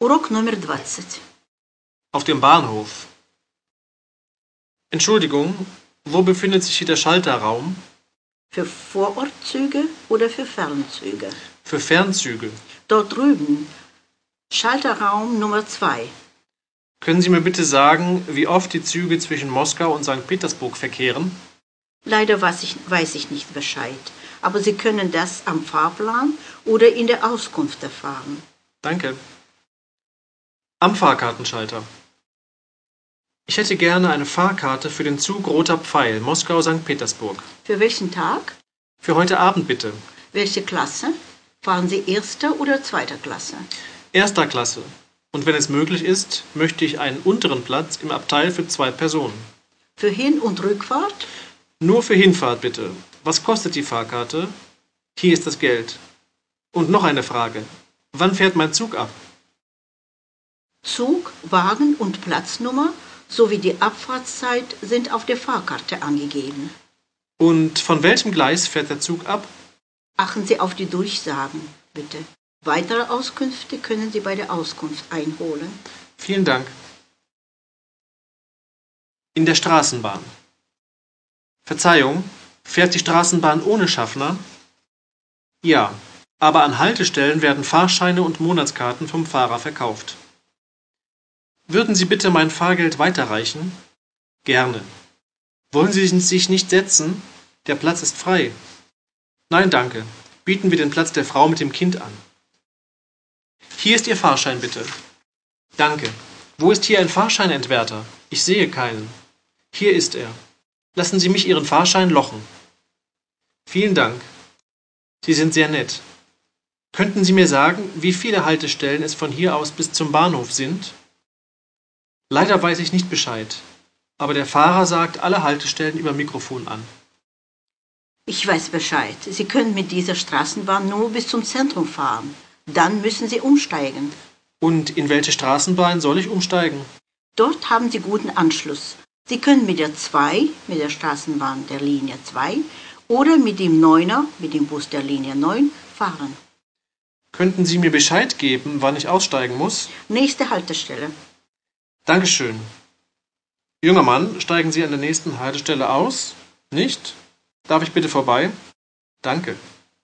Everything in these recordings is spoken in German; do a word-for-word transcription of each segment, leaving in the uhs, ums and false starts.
Урок номер двадцать. Auf dem Bahnhof. Entschuldigung, wo befindet sich hier der Schalterraum? Für Vorortzüge oder für Fernzüge? Für Fernzüge. Dort drüben. Schalterraum Nummer zwei. Können Sie mir bitte sagen, wie oft die Züge zwischen Moskau und Sankt Petersburg verkehren? Leider weiß ich, weiß ich nicht Bescheid, aber Sie können das am Fahrplan oder in der Auskunft erfahren. Danke. Am Fahrkartenschalter. Ich hätte gerne eine Fahrkarte für den Zug Roter Pfeil, Moskau-Sankt Petersburg. Für welchen Tag? Für heute Abend bitte. Welche Klasse? Fahren Sie erster oder zweiter Klasse? Erster Klasse. Und wenn es möglich ist, möchte ich einen unteren Platz im Abteil für zwei Personen. Für Hin- und Rückfahrt? Nur für Hinfahrt bitte. Was kostet die Fahrkarte? Hier ist das Geld. Und noch eine Frage. Wann fährt mein Zug ab? Zug, Wagen und Platznummer sowie die Abfahrtszeit sind auf der Fahrkarte angegeben. Und von welchem Gleis fährt der Zug ab? Achten Sie auf die Durchsagen, bitte. Weitere Auskünfte können Sie bei der Auskunft einholen. Vielen Dank. In der Straßenbahn. Verzeihung, fährt die Straßenbahn ohne Schaffner? Ja, aber an Haltestellen werden Fahrscheine und Monatskarten vom Fahrer verkauft. Würden Sie bitte mein Fahrgeld weiterreichen? Gerne. Wollen Sie sich nicht setzen? Der Platz ist frei. Nein, danke. Bieten wir den Platz der Frau mit dem Kind an. Hier ist Ihr Fahrschein, bitte. Danke. Wo ist hier ein Fahrscheinentwerter? Ich sehe keinen. Hier ist er. Lassen Sie mich Ihren Fahrschein lochen. Vielen Dank. Sie sind sehr nett. Könnten Sie mir sagen, wie viele Haltestellen es von hier aus bis zum Bahnhof sind? Leider weiß ich nicht Bescheid, aber der Fahrer sagt alle Haltestellen über Mikrofon an. Ich weiß Bescheid. Sie können mit dieser Straßenbahn nur bis zum Zentrum fahren. Dann müssen Sie umsteigen. Und in welche Straßenbahn soll ich umsteigen? Dort haben Sie guten Anschluss. Sie können mit der zwei, mit der Straßenbahn der Linie zwei oder mit dem Neuner, mit dem Bus der Linie neun fahren. Könnten Sie mir Bescheid geben, wann ich aussteigen muss? Nächste Haltestelle. Dankeschön. Junger Mann, steigen Sie an der nächsten Haltestelle aus? Nicht? Darf ich bitte vorbei? Danke.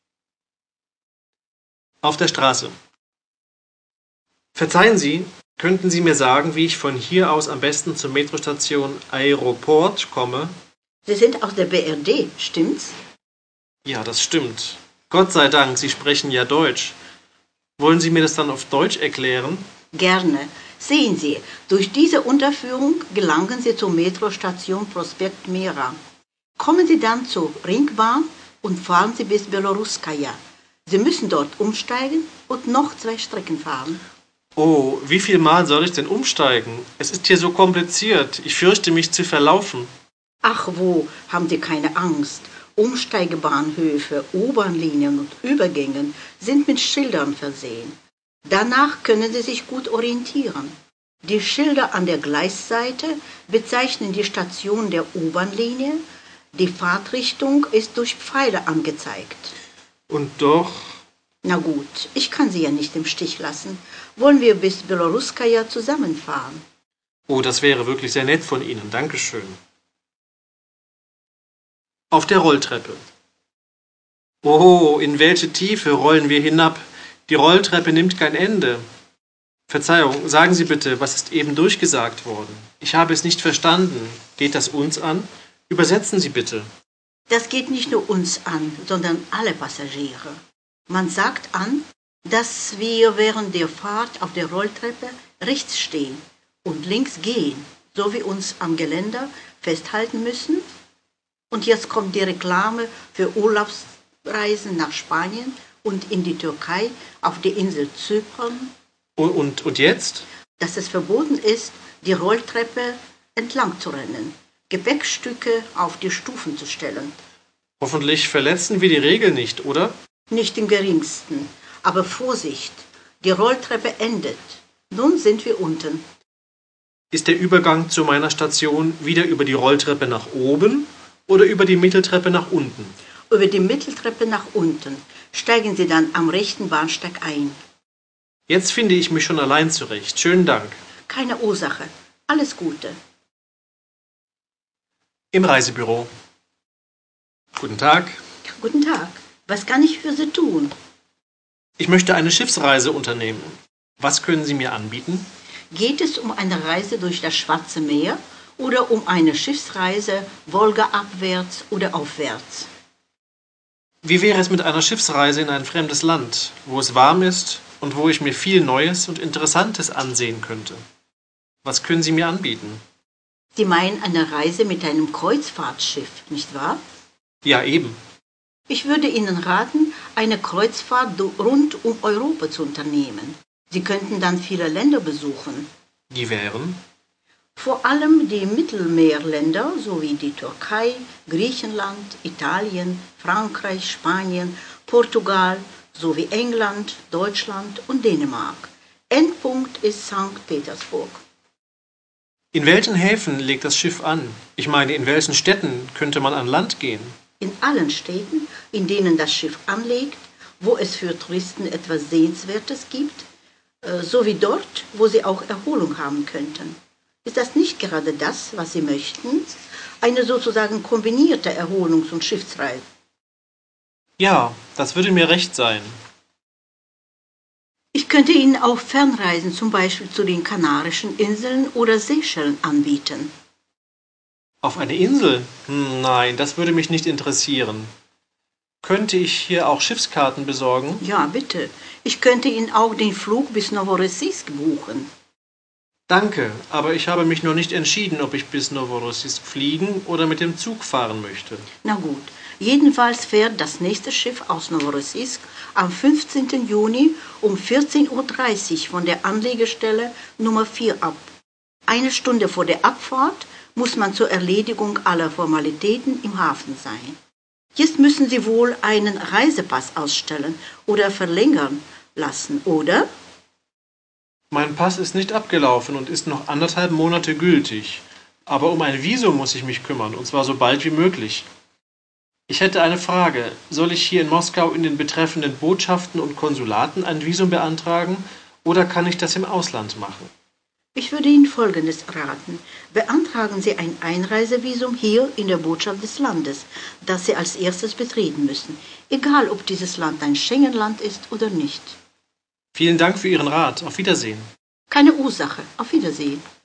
Auf der Straße. Verzeihen Sie, könnten Sie mir sagen, wie ich von hier aus am besten zur Metrostation Aeroport komme? Sie sind aus der B R D, stimmt's? Ja, das stimmt. Gott sei Dank, Sie sprechen ja Deutsch. Wollen Sie mir das dann auf Deutsch erklären? Gerne. Sehen Sie, durch diese Unterführung gelangen Sie zur Metrostation Prospekt Mira. Kommen Sie dann zur Ringbahn und fahren Sie bis Beloruskaja. Sie müssen dort umsteigen und noch zwei Strecken fahren. Oh, wie viel Mal soll ich denn umsteigen? Es ist hier so kompliziert. Ich fürchte mich zu verlaufen. Ach wo, haben Sie keine Angst. Umsteigebahnhöfe, U-Bahn-Linien und Übergänge sind mit Schildern versehen. Danach können Sie sich gut orientieren. Die Schilder an der Gleisseite bezeichnen die Station der U-Bahn-Linie. Die Fahrtrichtung ist durch Pfeile angezeigt. Und doch... Na gut, ich kann Sie ja nicht im Stich lassen. Wollen wir bis Beloruskaja zusammenfahren? Oh, das wäre wirklich sehr nett von Ihnen. Dankeschön. Auf der Rolltreppe. Oh, in welche Tiefe rollen wir hinab? Die Rolltreppe nimmt kein Ende. Verzeihung, sagen Sie bitte, was ist eben durchgesagt worden? Ich habe es nicht verstanden. Geht das uns an? Übersetzen Sie bitte. Das geht nicht nur uns an, sondern alle Passagiere. Man sagt an, dass wir während der Fahrt auf der Rolltreppe rechts stehen und links gehen, so wie uns am Geländer festhalten müssen. Und jetzt kommt die Reklame für Urlaubsreisen nach Spanien und in die Türkei, auf die Insel Zypern. Und, und, und jetzt? Dass es verboten ist, die Rolltreppe entlang zu rennen, Gepäckstücke auf die Stufen zu stellen. Hoffentlich verletzen wir die Regel nicht, oder? Nicht im geringsten. Aber Vorsicht, die Rolltreppe endet. Nun sind wir unten. Ist der Übergang zu meiner Station wieder über die Rolltreppe nach oben oder über die Mitteltreppe nach unten? Über die Mitteltreppe nach unten. Steigen Sie dann am rechten Bahnsteig ein. Jetzt finde ich mich schon allein zurecht. Schönen Dank. Keine Ursache. Alles Gute. Im Reisebüro. Guten Tag. Guten Tag. Was kann ich für Sie tun? Ich möchte eine Schiffsreise unternehmen. Was können Sie mir anbieten? Geht es um eine Reise durch das Schwarze Meer oder um eine Schiffsreise Wolga abwärts oder aufwärts? Wie wäre es mit einer Schiffsreise in ein fremdes Land, wo es warm ist und wo ich mir viel Neues und Interessantes ansehen könnte? Was können Sie mir anbieten? Sie meinen eine Reise mit einem Kreuzfahrtschiff, nicht wahr? Ja, eben. Ich würde Ihnen raten, eine Kreuzfahrt rund um Europa zu unternehmen. Sie könnten dann viele Länder besuchen. Die wären? Vor allem die Mittelmeerländer sowie die Türkei, Griechenland, Italien, Frankreich, Spanien, Portugal sowie England, Deutschland und Dänemark. Endpunkt ist Sankt Petersburg. In welchen Häfen legt das Schiff an? Ich meine, in welchen Städten könnte man an Land gehen? In allen Städten, in denen das Schiff anlegt, wo es für Touristen etwas Sehenswertes gibt, sowie dort, wo sie auch Erholung haben könnten. Ist das nicht gerade das, was Sie möchten? Eine sozusagen kombinierte Erholungs- und Schiffsreise? Ja, das würde mir recht sein. Ich könnte Ihnen auch Fernreisen zum Beispiel zu den Kanarischen Inseln oder Seychellen anbieten. Auf eine Insel? Hm, nein, das würde mich nicht interessieren. Könnte ich hier auch Schiffskarten besorgen? Ja, bitte. Ich könnte Ihnen auch den Flug bis Novorossiysk buchen. Danke, aber ich habe mich noch nicht entschieden, ob ich bis Novorossiysk fliegen oder mit dem Zug fahren möchte. Na gut, jedenfalls fährt das nächste Schiff aus Novorossiysk am fünfzehnten Juni um vierzehn Uhr dreißig von der Anlegestelle Nummer vier ab. Eine Stunde vor der Abfahrt muss man zur Erledigung aller Formalitäten im Hafen sein. Jetzt müssen Sie wohl einen Reisepass ausstellen oder verlängern lassen, oder? Mein Pass ist nicht abgelaufen und ist noch anderthalb Monate gültig. Aber um ein Visum muss ich mich kümmern, und zwar so bald wie möglich. Ich hätte eine Frage. Soll ich hier in Moskau in den betreffenden Botschaften und Konsulaten ein Visum beantragen, oder kann ich das im Ausland machen? Ich würde Ihnen Folgendes raten. Beantragen Sie ein Einreisevisum hier in der Botschaft des Landes, das Sie als erstes betreten müssen, egal ob dieses Land ein Schengen-Land ist oder nicht. Vielen Dank für Ihren Rat. Auf Wiedersehen. Keine Ursache. Auf Wiedersehen.